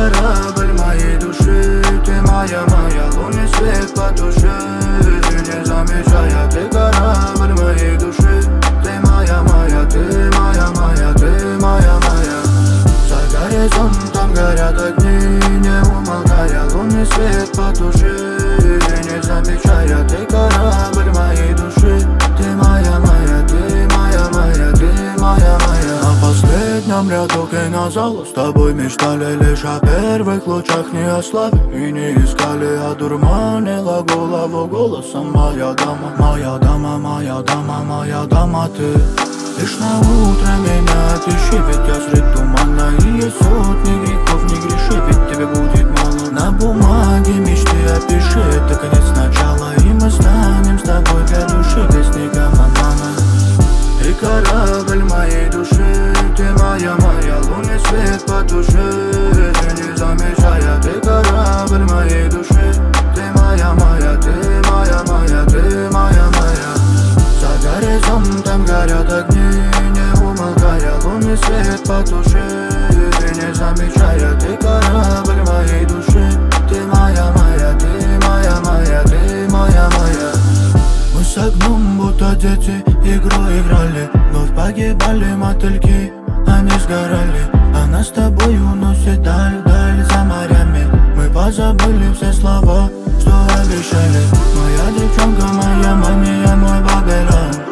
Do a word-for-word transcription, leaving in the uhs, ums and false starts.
корабль моей души, ты моя, моя, лунный свет по душе. Не замечая, ты корабль моей души, ты моя, моя, ты моя, моя, ты моя, моя. За горизонтом горят огни, не умолкая, лунный свет по душе. Не замечая, ты корабль моей души, ты моя, моя, ты моя, моя, ты моя, моя. На последнем ряду кинозала с тобой мечтали лишь о первых лучах, не о славе и не искали, а дурманила голову голосом. Моя дама, моя дама, моя дама, моя дама, ты лишь на утро меня отыщи, ведь я средь тумана, и есть сотни грехов, не греши, ведь тебе будет мало. На бумаге мечты опиши, это конец начала, и мы станем с тобой для души песником обмана. Ты корабль моей души, ты моя, моя, лунный свет по душе. Не замечая, ты корабль моей души, ты моя, моя, ты моя, моя, ты моя, моя. За горизонтом горят огни, не умолкая, лунный свет по душе. Не замечая, ты корабль моей души, ты моя, моя, ты моя, моя, ты моя, моя. Мы с огнем будто дети игру играли, вновь погибали мотыльки, они сгорали, а нас с тобой уносит даль, даль за морями. Мы позабыли все слова, что обещали. Моя девчонка, моя мания, мой Бабилон.